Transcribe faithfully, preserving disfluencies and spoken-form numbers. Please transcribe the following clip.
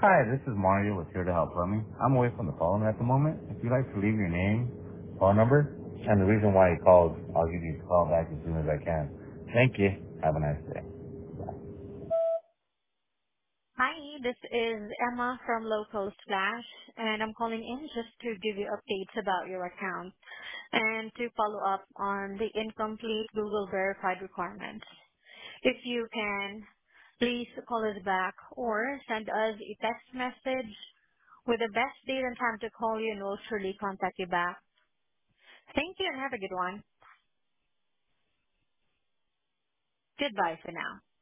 Hi, this is Mario with Here to Help Plumbing. I'm away from the phone at the moment. If you'd like to leave your name, phone number, and the reason why you called, I'll give you a call back as soon as I can. Thank you. Have a nice day. Hi, this is Emma from Local Splash, and I'm calling in just to give you updates about your account and to follow up on the incomplete Google verified requirements. If you can, please call us back or send us a text message with the best date and time to call you, and we'll surely contact you back. Thank you and have a good one. Goodbye for now.